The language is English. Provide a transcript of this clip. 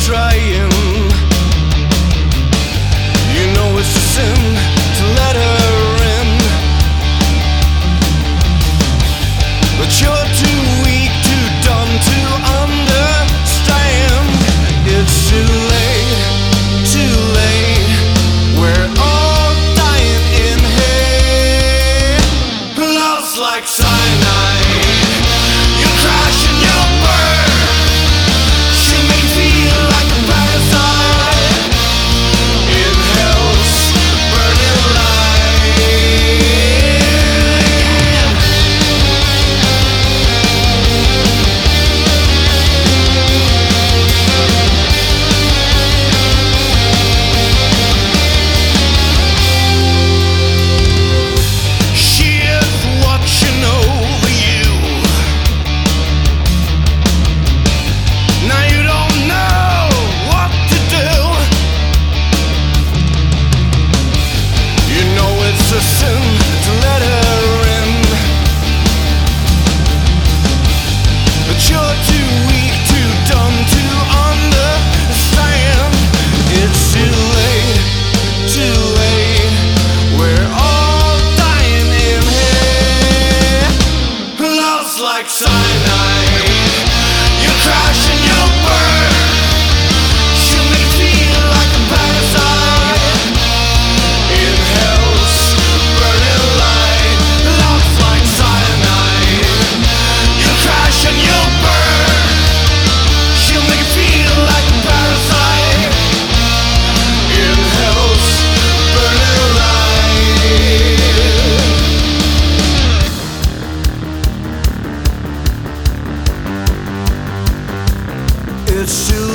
trying. You know it's a sin to let her in, but you're too weak, too dumb to understand. It's too late, too late. We're all dying in here. Love's like cyanide. You crash and you burn. She may feel like a parasite in hell's burning light. She is watching over you. Now you don't know what to do. You know it's a sin to let her in, but you're too weak, too dumb to understand. It's too late, too late. We're all dying in here. Love's like cyanide. You crash and you burn. She may feel like a parasite in hell's burning light. Love's like cyanide. You crash and you burn. She'll make you feel like a parasite in hell's burning light. It's too